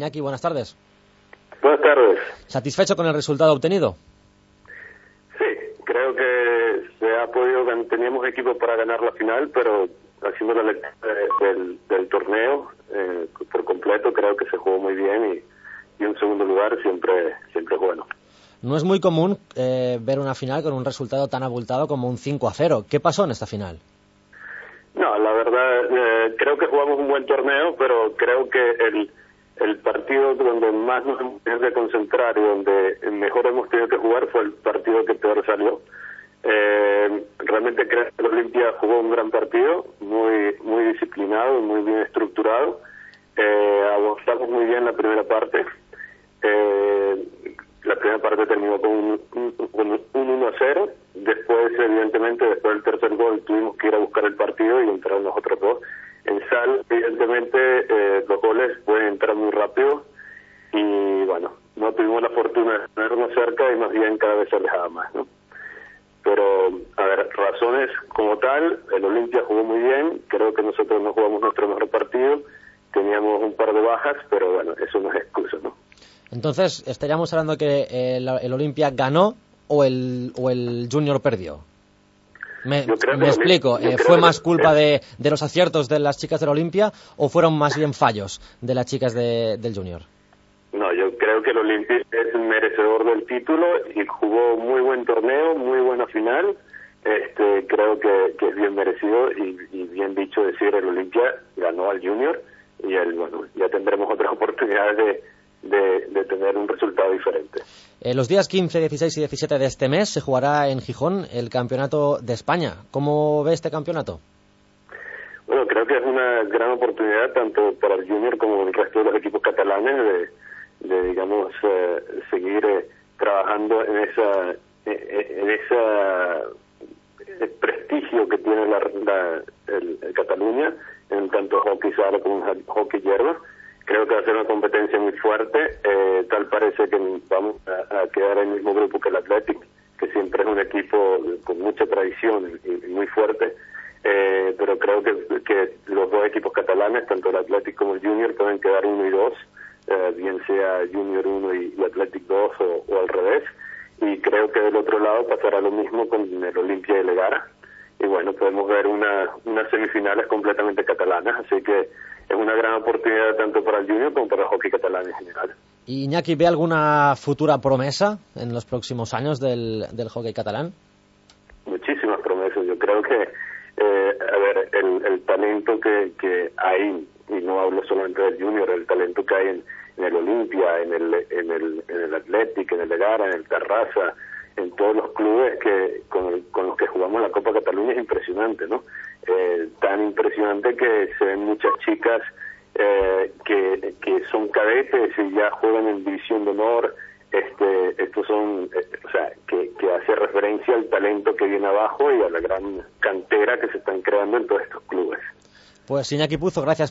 Iñaki, buenas tardes. Buenas tardes. ¿Satisfecho con el resultado obtenido? Sí, creo que se ha podido, teníamos equipo para ganar la final, pero haciendo la lectura del torneo por completo, creo que se jugó muy bien y un segundo lugar siempre es bueno. No es muy común ver una final con un resultado tan abultado como un 5-0. ¿Qué pasó en esta final? No, la verdad, creo que jugamos un buen torneo, pero creo que el partido donde más nos hemos tenido que concentrar y donde mejor hemos tenido que jugar fue el partido que peor salió. Realmente creo que el Olimpia jugó un gran partido, muy disciplinado, muy bien estructurado. Avanzamos muy bien la primera parte. La primera parte terminó con un 1-0. Después, evidentemente, después del tercer gol tuvimos que ir a buscar el partido y entraron los otros dos. En Sal, evidentemente, los goles pueden entrar muy rápido y, bueno, no tuvimos la fortuna de tenernos cerca y más bien cada vez se alejaba más, ¿no? Pero, a ver, razones como tal, el Olimpia jugó muy bien, creo que nosotros no jugamos nuestro mejor partido, teníamos un par de bajas, pero bueno, eso no es excusa, ¿no? Entonces, ¿estaríamos hablando que el Olimpia ganó o el Junior perdió? Me explico, ¿fue más culpa de los aciertos de las chicas del Olimpia o fueron más bien fallos de las chicas del Junior? No, yo creo que el Olimpia es merecedor del título y jugó muy buen torneo, muy buena final. Creo que es bien merecido y bien dicho decir, el Olimpia ganó al Junior y bueno, ya tendremos otras oportunidades de tener un resultado diferente. Los días 15, 16 y 17 de este mes se jugará en Gijón el Campeonato de España. ¿Cómo ve este campeonato? Bueno, creo que es una gran oportunidad tanto para el Junior como el resto de los equipos catalanes de digamos, seguir trabajando en esa prestigio que tiene el Cataluña en tanto hockey sala como hockey hierba. Creo que va a ser una competencia muy fuerte. Tal parece que vamos a quedar en el mismo grupo que el Athletic, que siempre es un equipo con mucha tradición y muy fuerte. Pero creo que los dos equipos catalanes, tanto el Athletic como el Junior, pueden quedar 1 y 2, bien sea Junior 1 y Athletic 2 o al revés. Y creo que del otro lado pasará lo mismo con el Olimpia de Legara. Y bueno, podemos ver unas semifinales completamente catalanas, así que es una gran oportunidad tanto para el Junior como para el hockey catalán en general. ¿Y Iñaki ve alguna futura promesa en los próximos años del hockey catalán? Muchísimas promesas. Yo creo que, el talento que hay, y no hablo solamente del Junior, el talento que hay en el Olimpia, en el Athletic, en el Legara, en el Terrassa, en todos los clubes con los que jugamos la Copa Cataluña es impresionante, ¿no? Tan impresionante que se ven muchas chicas que son cadetes y ya juegan en División de Honor. Estos son, que hace referencia al talento que viene abajo y a la gran cantera que se están creando en todos estos clubes. Pues Iñaki Puzo, gracias